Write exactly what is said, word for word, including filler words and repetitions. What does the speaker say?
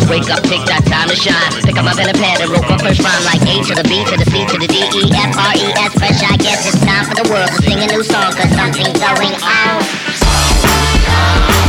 Wake up, take that time to shine. Pick up my pen and pad and wrote my first rhyme like A to the B to the C to the D E F R E S. Fresh, I guess it's time for the world to sing a new song, cause something's going on.